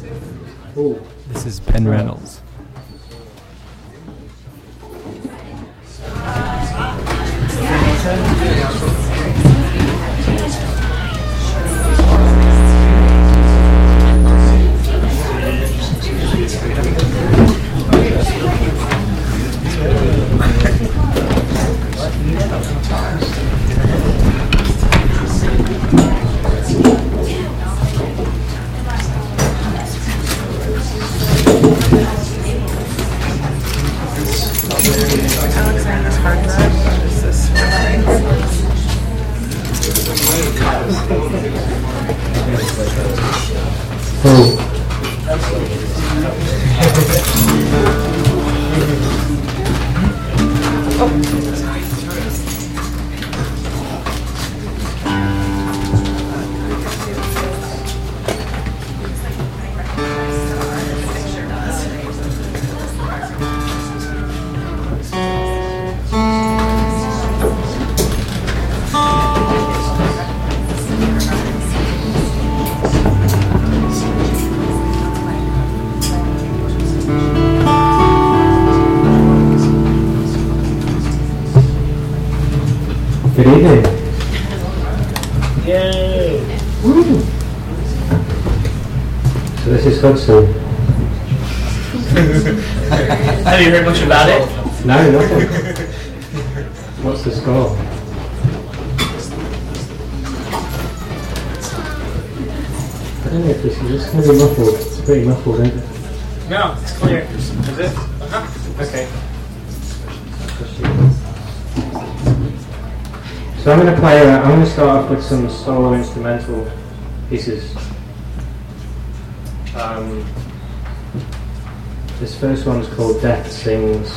This is Ben Reynolds. Alexander's hard drive. What is this? Good evening. Yay! Woo. So this is Hudson. Have you heard much about it? No, nothing. What's the score? I don't know if this is going to be muffled. It's pretty muffled, isn't it? No, it's clear. Is it? Okay. So I'm going to play. I'm going to start off with some solo instrumental pieces. This first one's called Death Sings.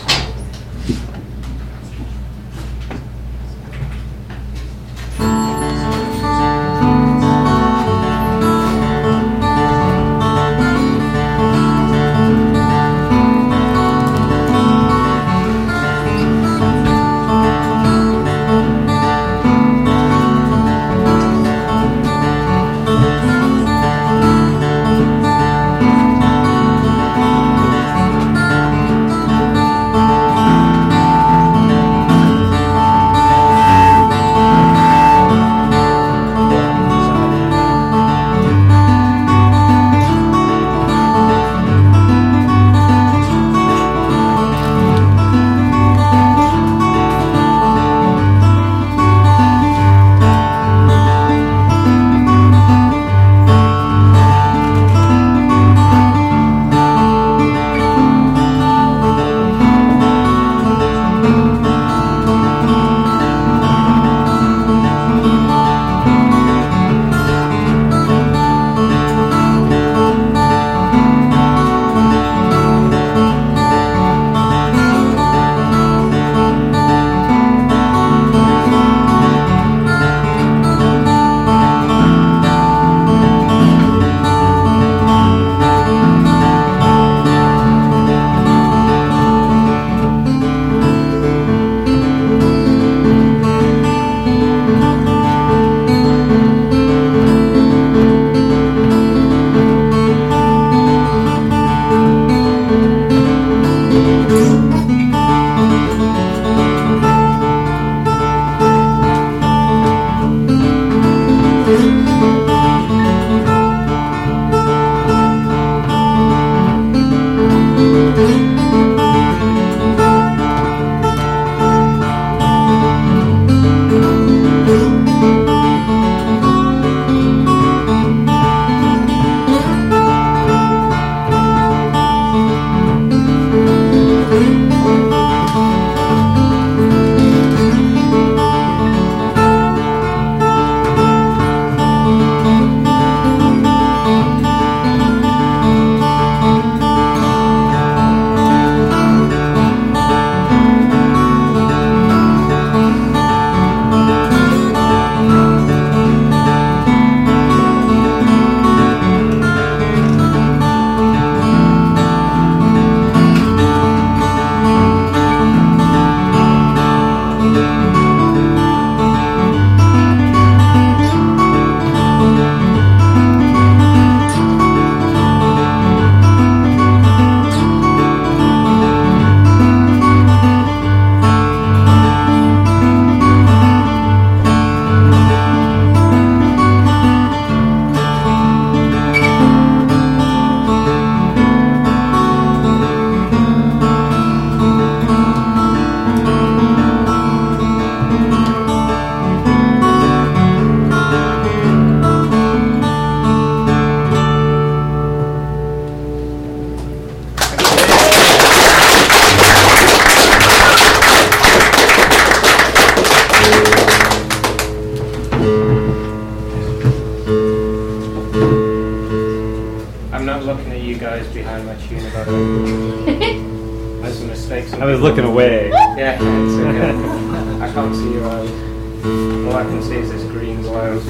looking at you guys behind my tune about it. There's some mistakes. I was looking away. Yeah, it's okay. I can't see your eyes. All I can see is this green glow.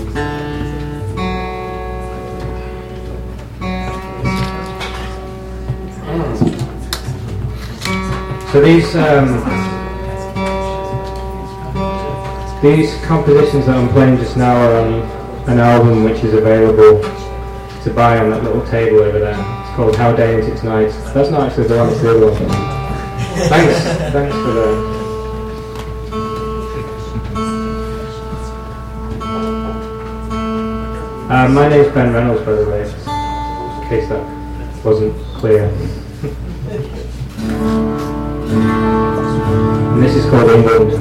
So these compositions that I'm playing just now are on an album which is available to buy on that little table over there. It's called How Day and Its Night. That's not actually the one, it's the other one. Thanks for the... my name's Ben Reynolds, by the way, in case that wasn't clear. And this is called England.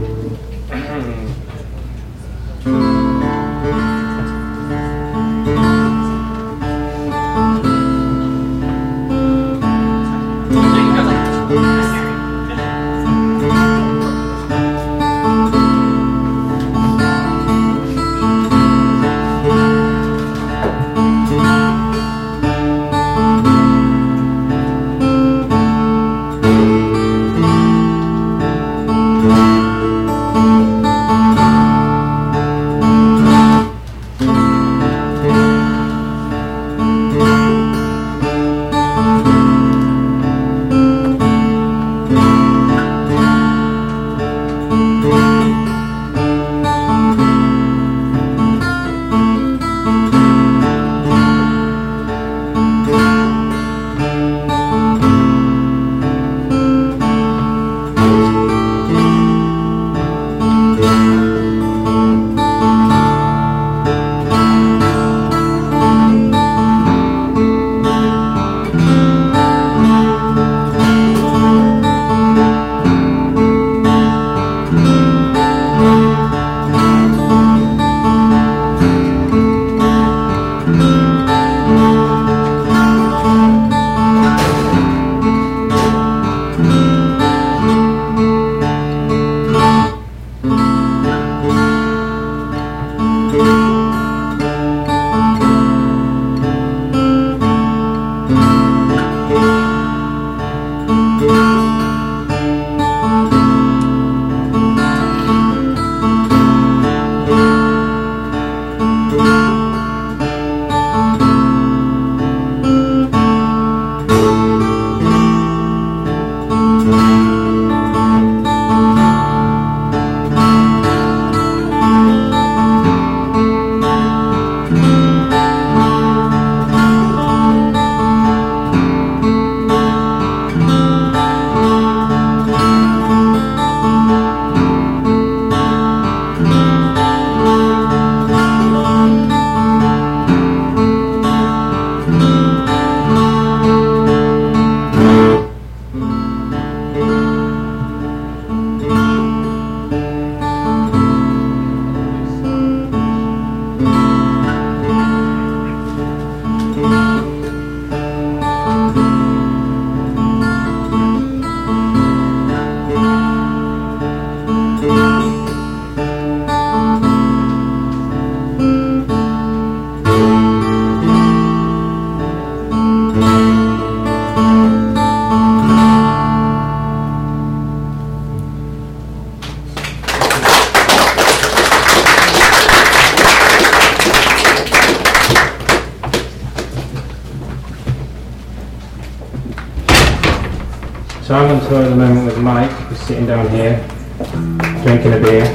So I'm on tour at the moment with Mike, who's sitting down here, drinking a beer.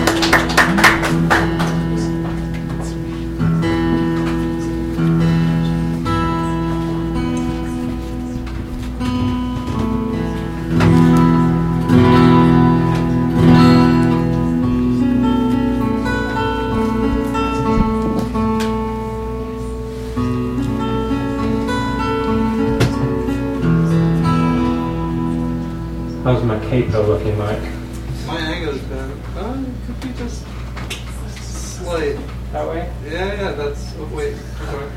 How's my capo looking, Mike? My angle's bad. Could be just slight. That way? Yeah, that's. Oh, wait. Sorry.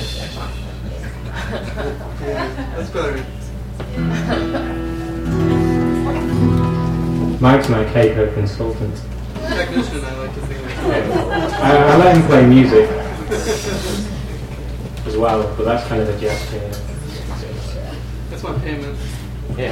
Yeah, that's better. Mike's my capo consultant. Technician, I like to think. I let him play music. as well, but that's kind of a gesture. That's my payment. Yeah.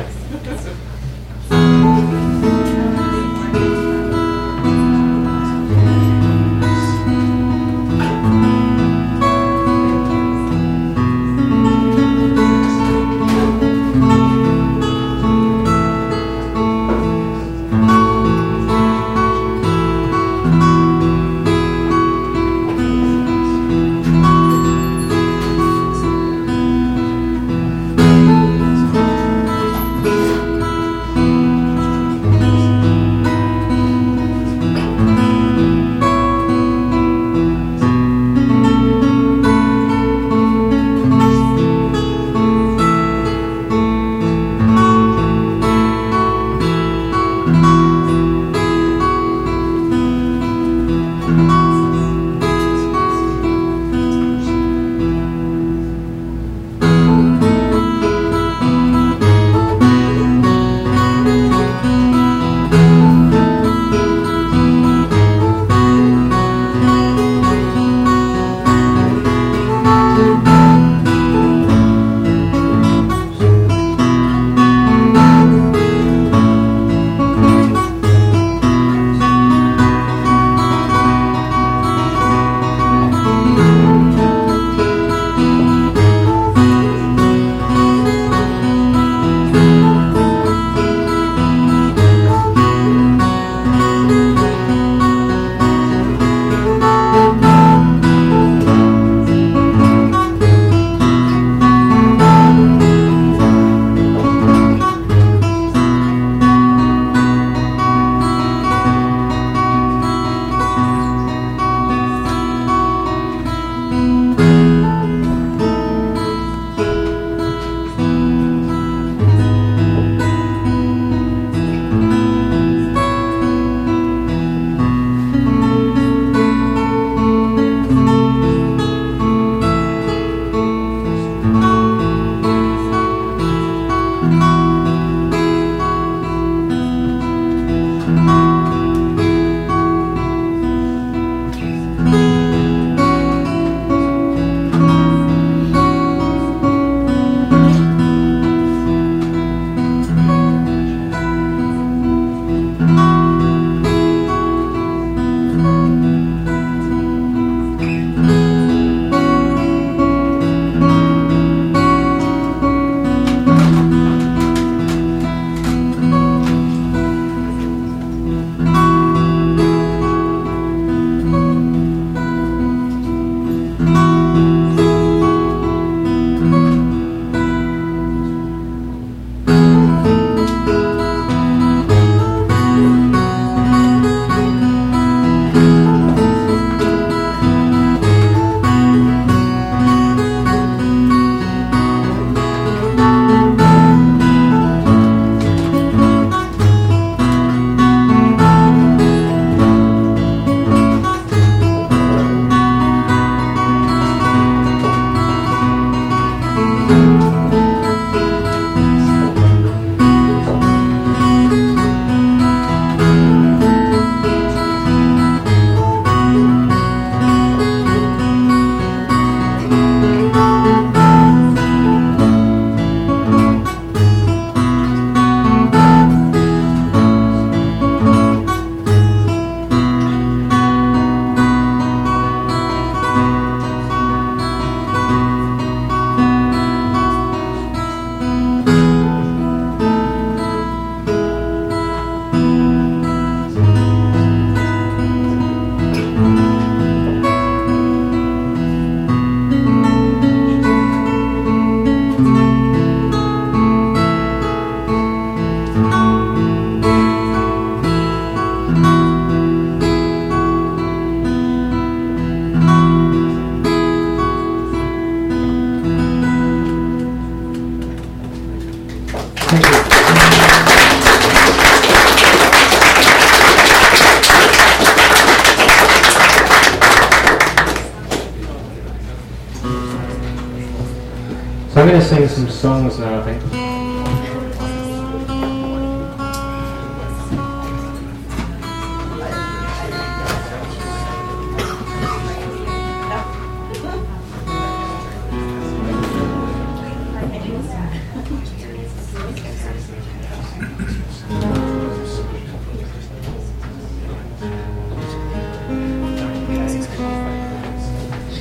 So I'm going to sing some songs now, I think.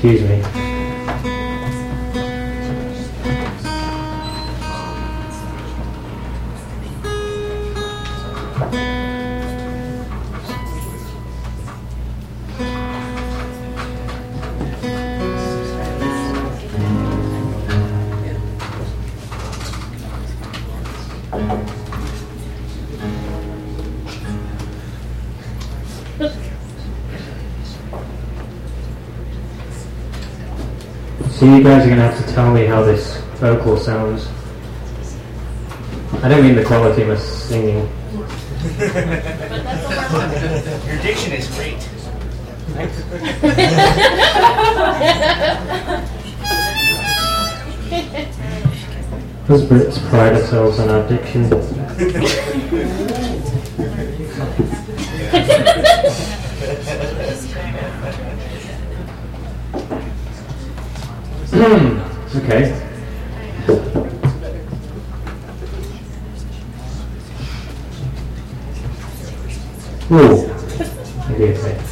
Excuse me. So you guys are going to have to tell me how this vocal sounds. I don't mean the quality of my singing. Your diction is great. Us Brits pride ourselves on our diction. Okay. Ooh. Maybe it's it.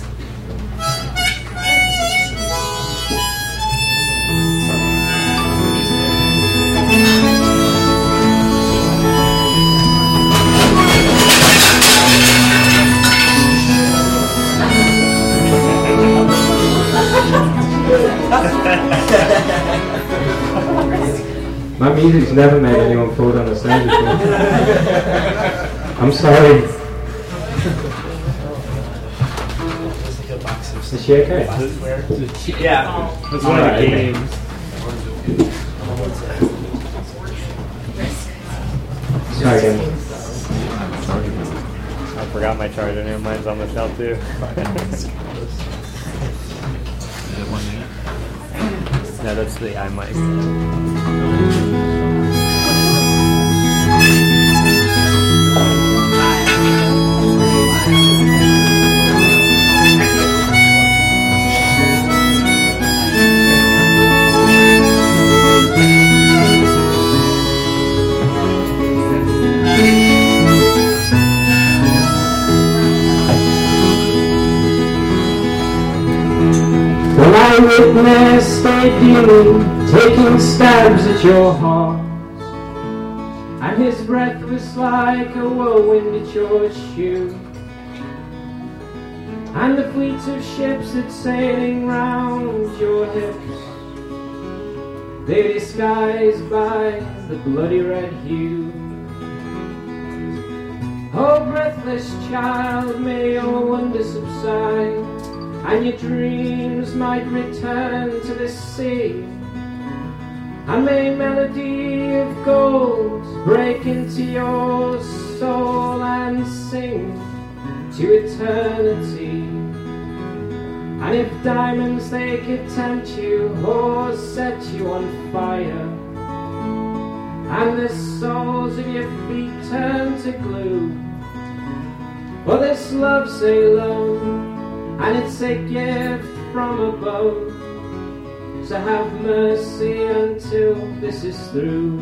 My music's never made anyone fall down the stage before. I'm sorry. Is she okay? Yeah. That's one of the games. Sorry again. I forgot my charger. Never mine's on the shelf too. No, that's the iMic. When I witnessed a demon taking stabs at your heart, and his breath was like a whirlwind at your shoe, and the fleets of ships that sailing round your hips, they disguised by the bloody red hue. Oh, breathless child, may your wonder subside, and your dreams might return to the sea, and may melody of gold break into your soul and sing to eternity. And if diamonds they could tempt you or set you on fire, and the soles of your feet turn to glue, well, this love's a loan, and it's a gift from above, so have mercy until this is through.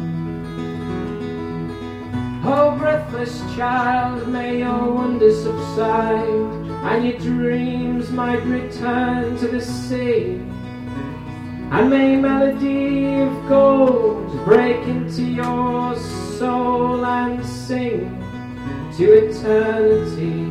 Oh, breathless child, may your wonder subside, and your dreams might return to the sea, and may melody of gold break into your soul and sing to eternity.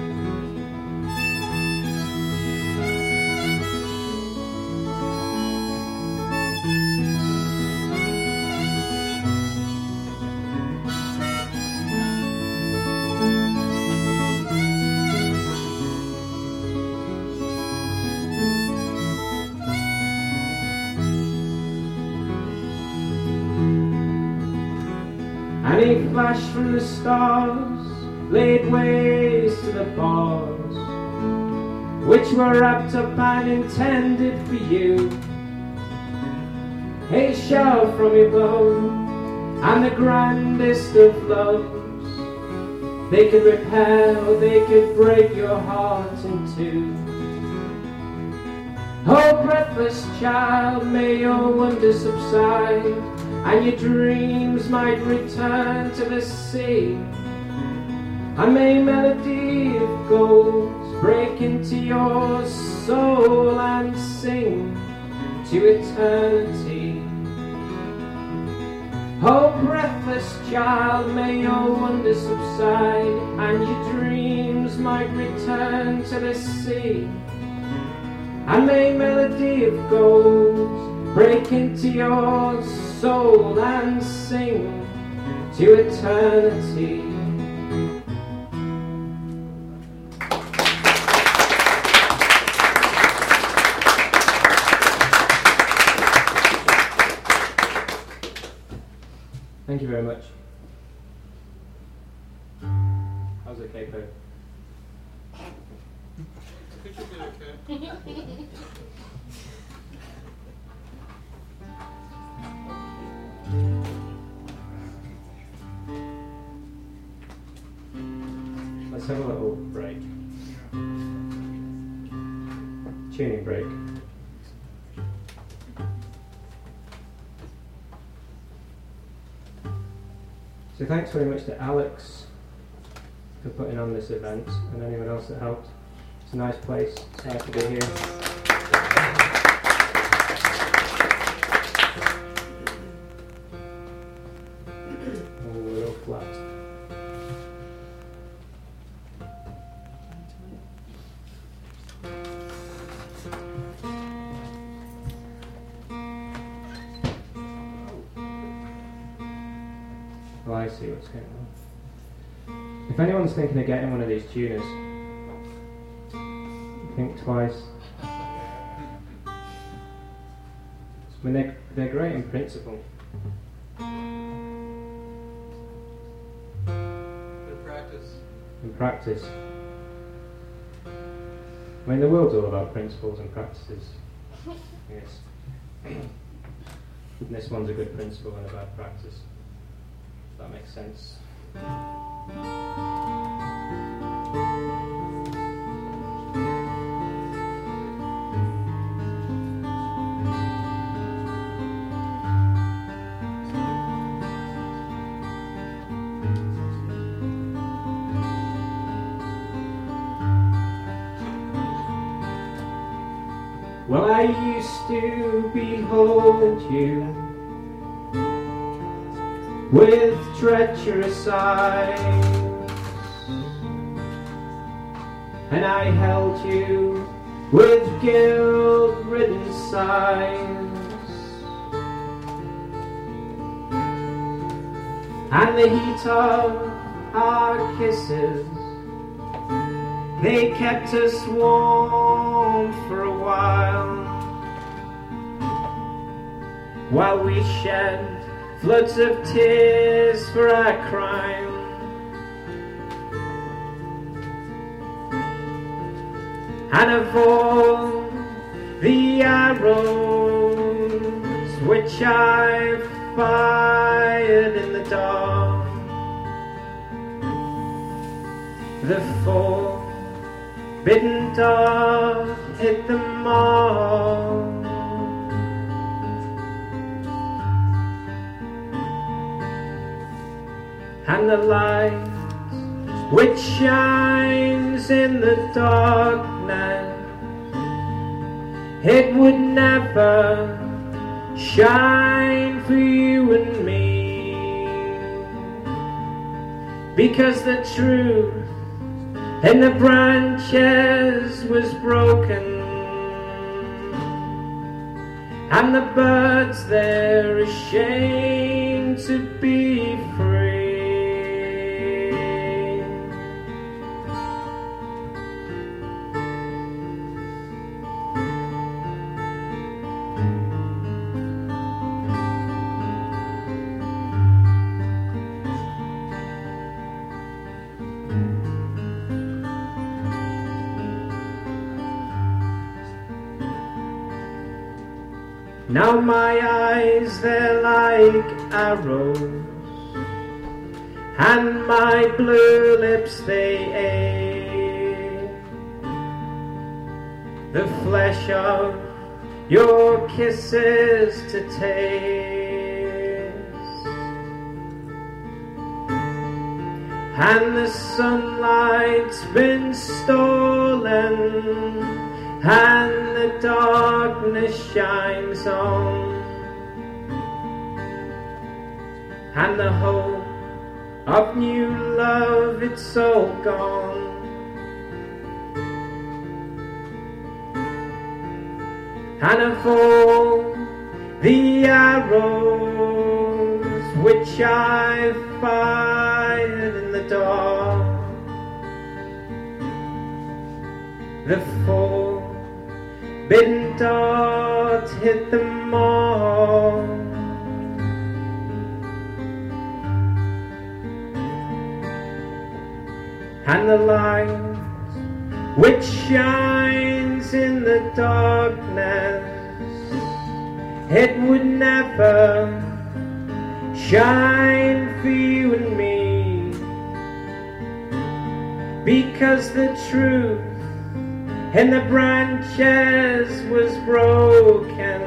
And he flashed from the stars, laid waste to the bars, which were wrapped up and intended for you. A shout from your bow, and the grandest of loves, they could repair or they could break your heart in two. Oh, breathless child, may your wonder subside, and your dreams might return to the sea, and may melody of gold break into your soul and sing to eternity. Oh, breathless child, may your wonders subside, and your dreams might return to the sea. And may melody of gold break into your soul and sing to eternity. Thank you very much. How's it, Capo? It should be okay. Let's have a little break. Tuning break. So thanks very much to Alex for putting on this event, and anyone else that helped. It's a nice place. It's nice to be here. Oh, a little flat. Oh, I see what's going on. If anyone's thinking of getting one of these tuners, think twice. I mean, they're great in principle. Good practice. In practice. I mean, the world's all about principles and practices. Yes. And this one's a good principle and a bad practice. If that makes sense. Well, I used to behold you with treacherous eyes, and I held you with guilt-ridden sighs, and the heat of our kisses, they kept us warm for a while we shed floods of tears for our crime. And of all the arrows which I fired in the dark, the forbidden dart hit the mark. And the light which shines in the darkness, it would never shine for you and me, because the truth in the branches was broken, and the birds, they're ashamed to be free. Now my eyes, they're like arrows, and my blue lips, they ache the flesh of your kisses to taste, and the sunlight's been stolen and the darkness shines on, and the hope of new love, it's all gone. And of all the arrows which I fired in the dark, the forbidden dart hit the mark. And the light which shines in the darkness, it would never shine for you and me, because the truth in the branches was broken,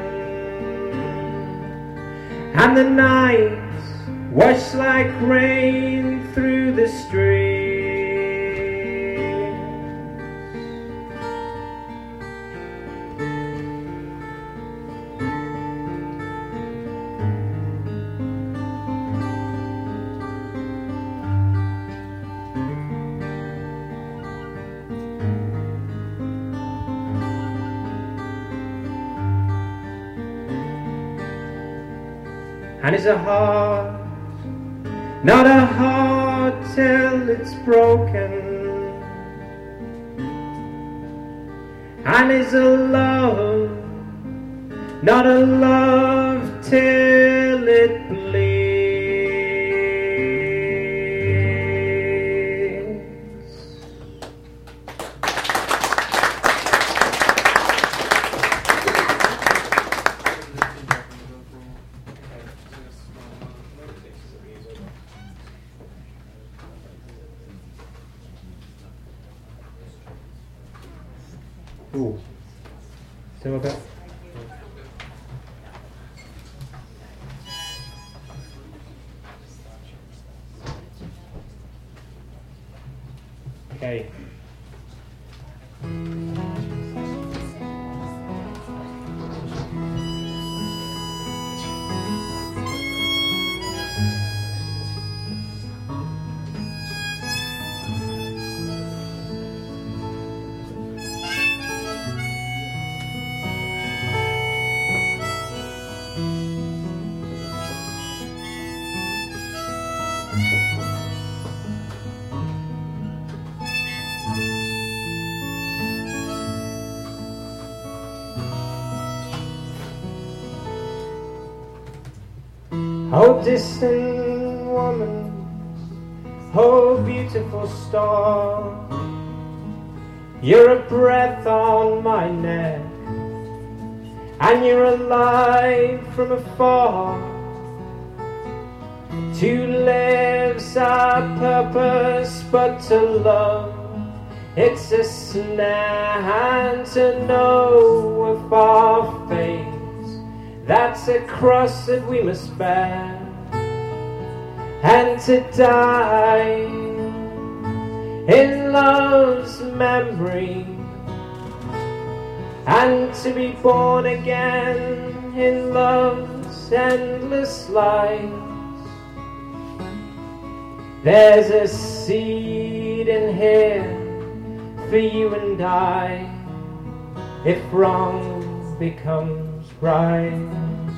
and the night washed like rain through the street. And it's a heart, not a heart till it's broken. And it's a love, not a love till it bleeds. Ooh. Still okay? Okay. Oh, distant woman, oh, beautiful star, you're a breath on my neck, and you're alive from afar. To live's our purpose, but to love, it's a snare, and to know of our fate, that's a cross that we must bear. And to die in love's memory, and to be born again in love's endless light. There's a seed in here for you and I, if wrong becomes right.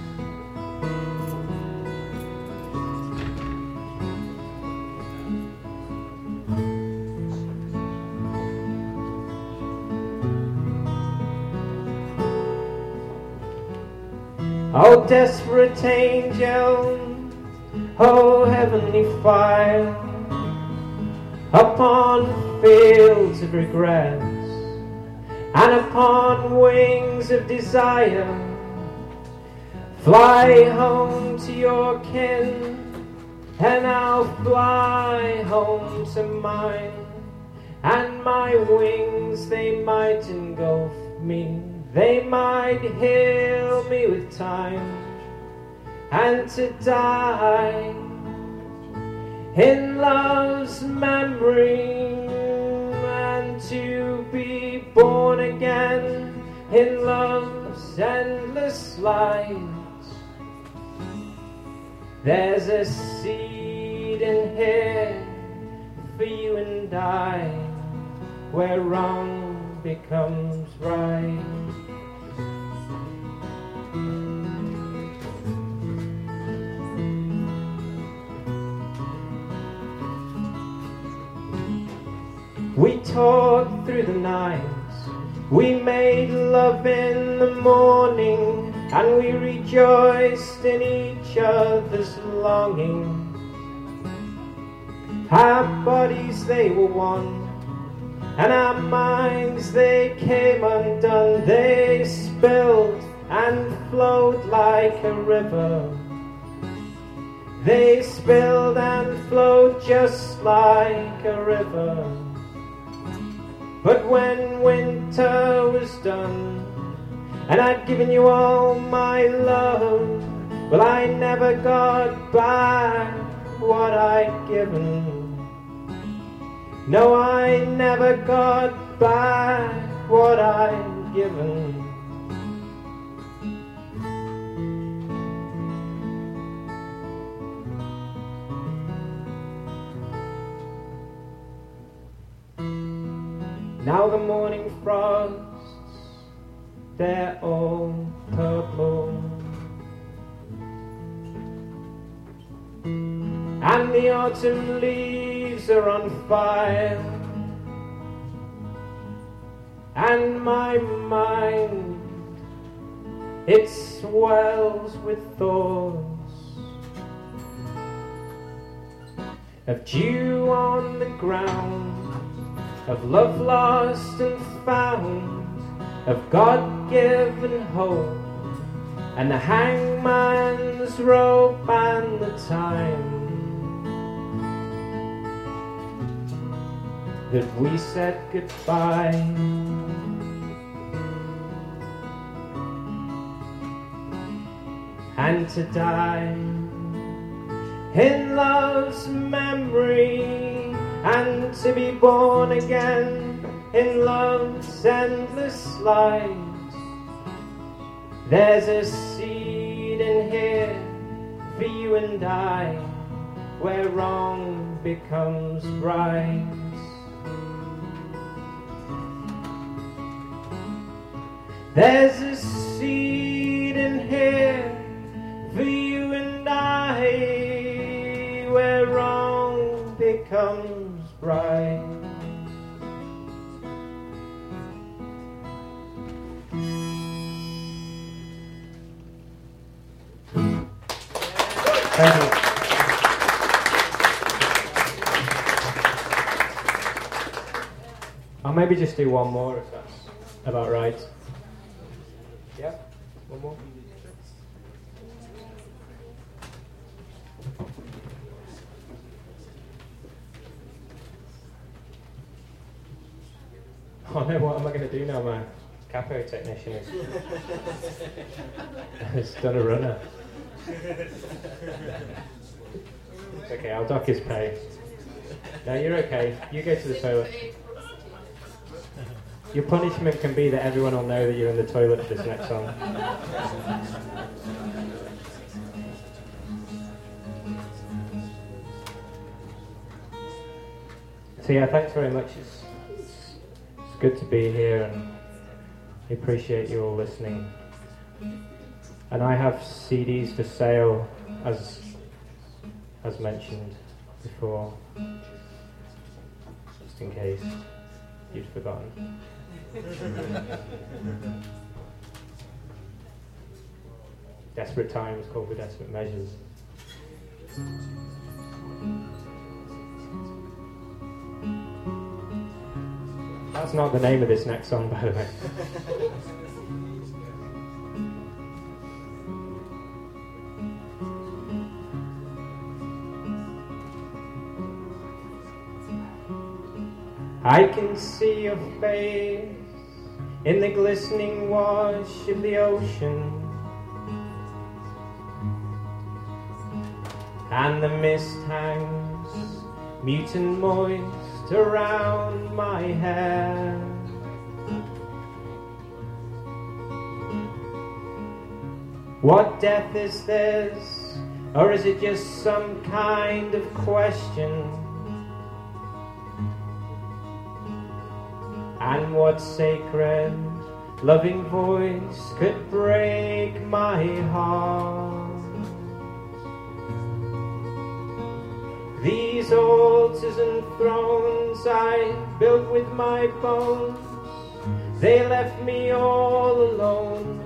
Oh, desperate angel, oh, heavenly fire, upon fields of regrets and upon wings of desire, fly home to your kin, and I'll fly home to mine, and my wings, they might engulf me, they might heal me with time, and to die in love's memory, and and to be born again in love's endless light. There's a seed in here for you and I, where wrong becomes right. We talked through the night, we made love in the morning, and we rejoiced in each other's longing. Our bodies, they were one, and our minds, they came undone. They spilled and flowed like a river. They spilled and flowed just like a river. But when winter was done, and I'd given you all my love, well, I never got back what I'd given. No, I never got back what I'd given. Now the morning frosts, they're all purple, and the autumn leaves are on fire, and my mind, it swells with thoughts of dew on the ground, of love lost and found, of God-given hope, and the hangman's rope and the time that we said goodbye. And to die in love's memory, and to be born again in love's endless light. There's a seed in here for you and I, where wrong becomes right. There's a seed in here for you and I, where wrong becomes right. Thank you. I'll maybe just do one more if that's about right. Yeah, one more. Oh no, what am I going to do now? My capo technician has done a runner. It's okay, I'll dock his pay. No, you're okay. You go to the toilet. Your punishment can be that everyone will know that you're in the toilet for this next song. So yeah, thanks very much. It's good to be here, and I appreciate you all listening. And I have CDs for sale, as mentioned before, just in case you'd forgotten. Desperate times call for desperate measures. That's not the name of this next song, by the way. I can see your face in the glistening wash of the ocean, and the mist hangs mute and moist mist around my head. What death is this, or is it just some kind of question? And what sacred, loving voice could break my heart? These altars and thrones I built with my bones, they left me all alone.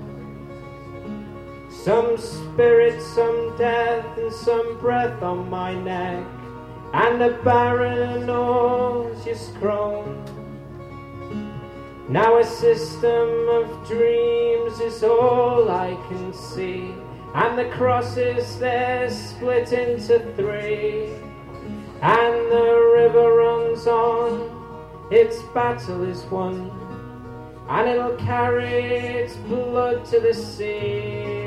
Some spirit, some death, and some breath on my neck, and a barren nauseous crone. Now a system of dreams is all I can see, and the crosses they're split into three. And the river runs on, its battle is won, and it'll carry its blood to the sea.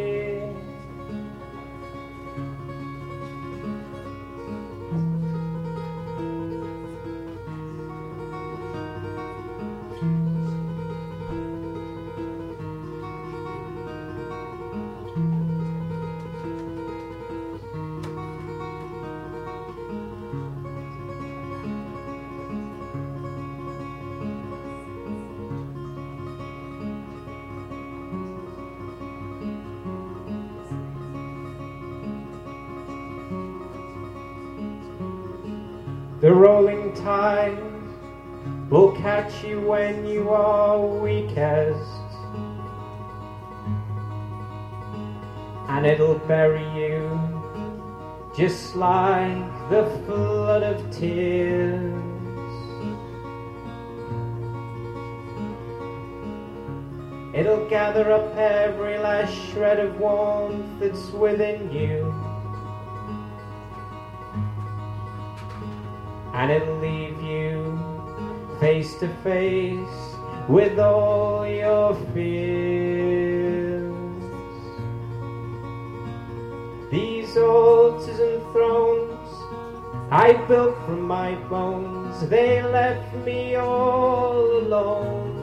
The rolling tide will catch you when you are weakest, and it'll bury you just like the flood of tears. It'll gather up every last shred of warmth that's within you, and it'll leave you face to face with all your fears. These altars and thrones I built from my bones, they left me all alone.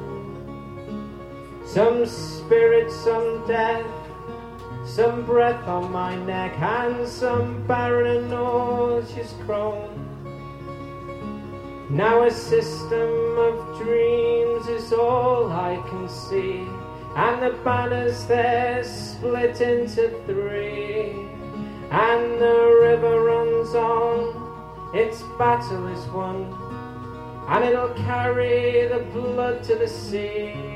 Some spirit, some death, some breath on my neck, and some barren and nauseous crone. Now a system of dreams is all I can see, and the banners they're split into three. And the river runs on, its battle is won, and it'll carry the blood to the sea.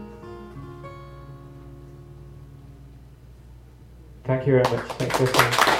Thank you very much. Thanks for listening.